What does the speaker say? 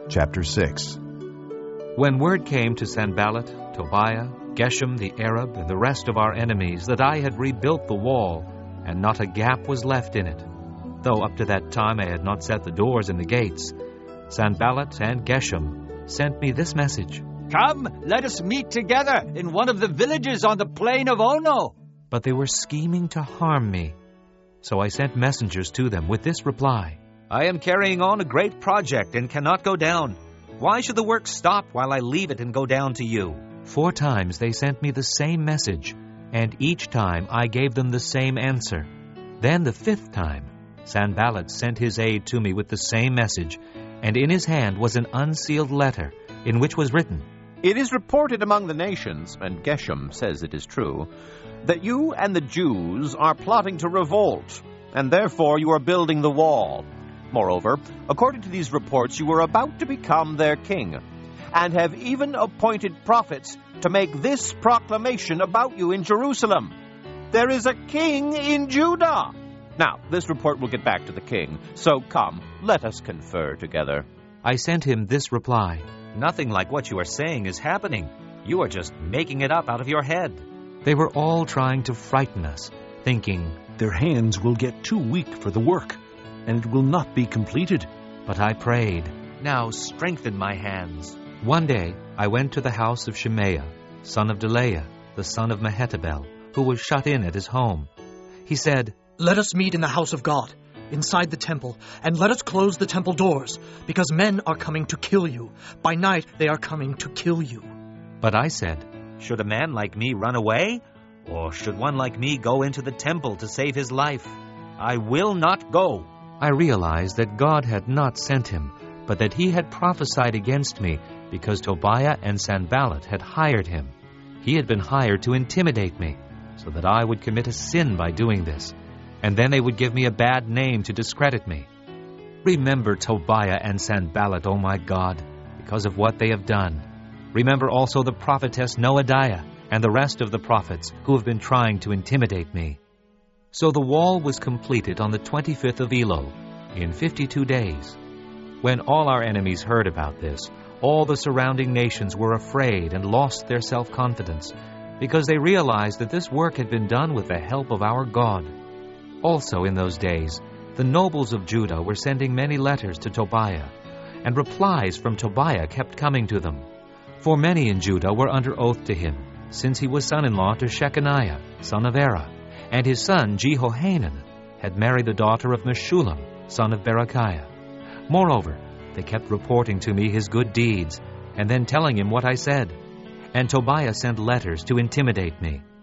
Chapter 6. When word came to Sanballat, Tobiah, Geshem the Arab, and the rest of our enemies that I had rebuilt the wall, and not a gap was left in it, though up to that time I had not set the doors and the gates, Sanballat and Geshem sent me this message. Come, let us meet together in one of the villages on the plain of Ono. But they were scheming to harm me. So I sent messengers to them with this reply. I am carrying on a great project and cannot go down. Why should the work stop while I leave it and go down to you? 4 times they sent me the same message, and each time I gave them the same answer. Then the 5th time, Sanballat sent his aide to me with the same message, and in his hand was an unsealed letter, in which was written, It is reported among the nations, and Geshem says it is true, that you and the Jews are plotting to revolt, and therefore you are building the wall. Moreover, according to these reports, you are about to become their king, and have even appointed prophets to make this proclamation about you in Jerusalem. There is a king in Judah. Now, this report will get back to the king, so come, let us confer together. I sent him this reply. Nothing like what you are saying is happening. You are just making it up out of your head. They were all trying to frighten us, thinking, Their hands will get too weak for the work, and it will not be completed. But I prayed, Now strengthen my hands. One day I went to the house of Shemaiah, son of Delaiah, the son of Mehetabel, who was shut in at his home. He said, Let us meet in the house of God, inside the temple, and let us close the temple doors, because men are coming to kill you. By night they are coming to kill you. But I said, Should a man like me run away? Or should one like me go into the temple to save his life? I will not go. I realized that God had not sent him, but that he had prophesied against me because Tobiah and Sanballat had hired him. He had been hired to intimidate me, so that I would commit a sin by doing this, and then they would give me a bad name to discredit me. Remember Tobiah and Sanballat, O my God, because of what they have done. Remember also the prophetess Noadiah and the rest of the prophets who have been trying to intimidate me. So the wall was completed on the 25th of Elul, in 52 days. When all our enemies heard about this, all the surrounding nations were afraid and lost their self-confidence, because they realized that this work had been done with the help of our God. Also in those days, the nobles of Judah were sending many letters to Tobiah, and replies from Tobiah kept coming to them. For many in Judah were under oath to him, since he was son-in-law to Shechaniah, son of Era, and his son Jehohanan had married the daughter of Meshullam, son of Berechiah. Moreover, they kept reporting to me his good deeds, and then telling him what I said. And Tobiah sent letters to intimidate me.